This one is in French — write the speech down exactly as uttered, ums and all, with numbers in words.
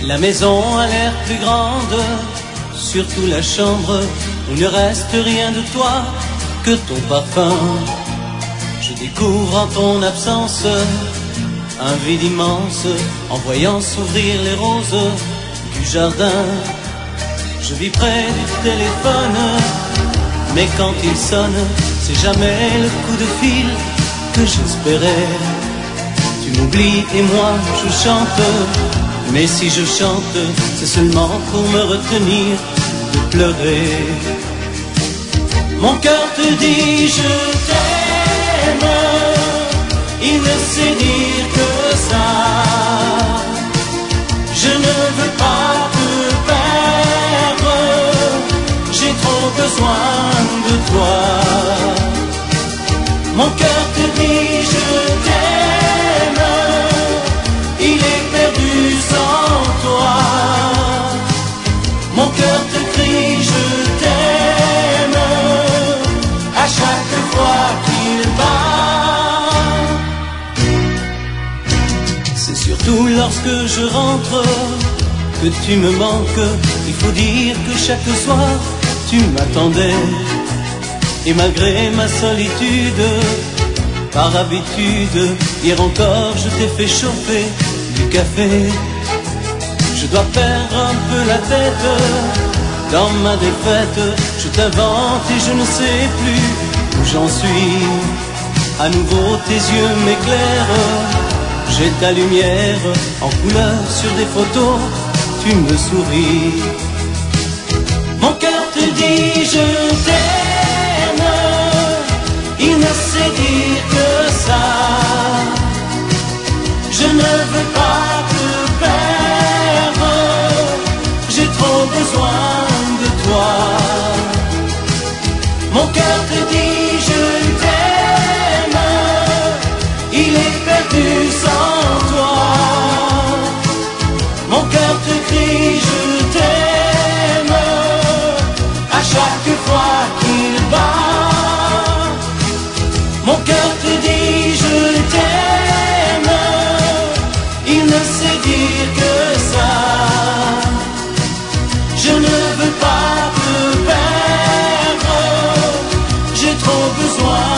La maison a l'air plus grande, surtout la chambre où ne reste rien de toi que ton parfum. Je découvre en ton absence un vide immense en voyant s'ouvrir les roses du jardin. Je vis près du téléphone, mais quand il sonne, c'est jamais le coup de fil que j'espérais. Tu m'oublies et moi je chante, mais si je chante, c'est seulement pour me retenir de pleurer. Mon cœur te dit je t'aime, il ne sait dire que ça. Je ne veux pas te perdre, j'ai trop besoin de toi. Mon cœur te dit je t'aime, il est perdu sans toi. Mon cœur te crie je t'aime à chaque fois qu'il bat. C'est surtout lorsque je rentre que tu me manques. Il faut dire que chaque soir tu m'attendais. Et malgré ma solitude, par habitude, hier encore je t'ai fait chauffer du café. Je dois perdre un peu la tête dans ma défaite. Je t'invente et je ne sais plus où j'en suis. À nouveau tes yeux m'éclairent, j'ai ta lumière en couleur sur des photos, tu me souris. Mon cœur te dit je t'aime, il ne sait dire que ça. Je ne veux pas te perdre, j'ai trop besoin de toi. Mon cœur te dit je t'aime, il est perdu sans toi. Mon cœur te crie je t'aime à chaque fois qu'il bat. Mon cœur te dit je t'aime, il ne sait dire que ça. Je ne veux pas te perdre, j'ai trop besoin